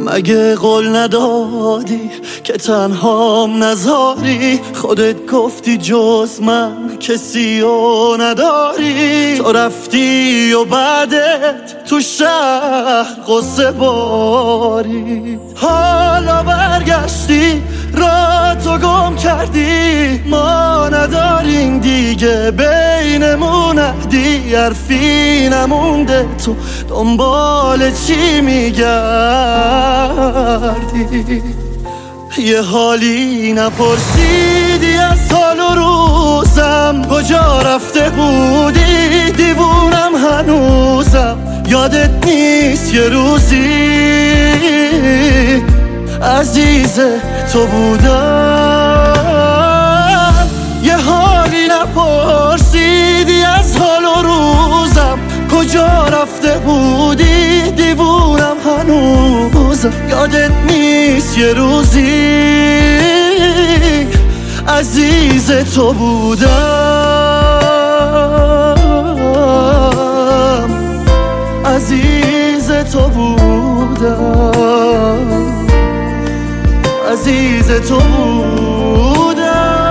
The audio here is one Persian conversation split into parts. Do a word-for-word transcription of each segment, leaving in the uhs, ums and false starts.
مگه قول ندادی که تنهام نذاری؟ خودت گفتی جز من کسی رو نداری. تو رفتی و بعدت تو شهر قصه باری. حالا برگشتی را تو گم کردی. ما نداریم دیگه بینمون عهدی. حرفی نمونده تو دنبال چی میگردی؟ یه حالی نپرسیدی از حال و روزم. کجا رفته بودی؟ دیوونم هنوزم. یادت نیست یه روزی عزیز تو بودم. یه حالی نپرسیدی از حال و روزم. کجا رفته بودی؟ دیوونم هنوزم. یادت نیست یه روزی عزیز تو بودم. عزیز تو بودم. عزیز تو بودم.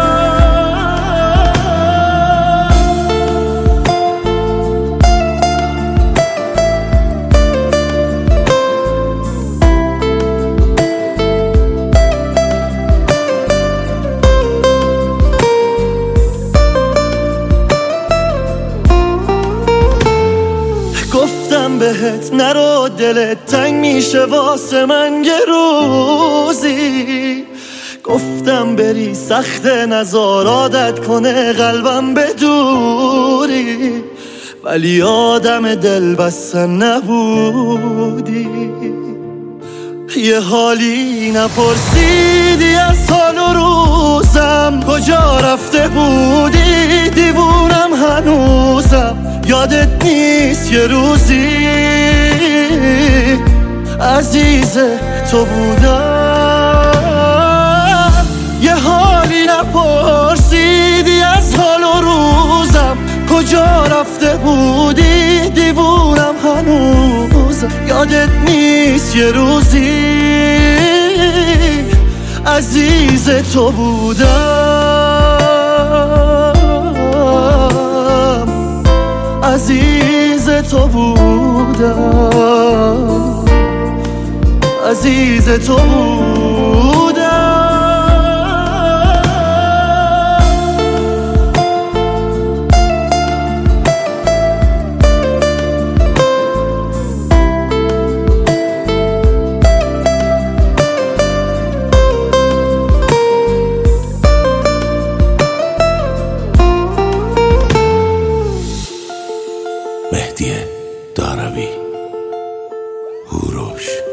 گفتم بهت نرو دلت تنگ میشه واسه من یه روزی. گفتم بری سخت نزار عادت کنه قلبم به دوری. ولی آدم دل بستن نبودی. یه حالی نپرسیدی از حال و روزم. کجا رفته بودی؟ دیوونم هنوزم. یادت نیست یه روزی عزیز تو بودم. یه حالی نپرسیدی از حال و روزم. کجا رفته بودی؟ دیوونم هنوزم. یادت نیست یه روزی عزیز تو بودم. عزیز تو بودم. عزیز تو بودم. مهدی داروی، هوروش.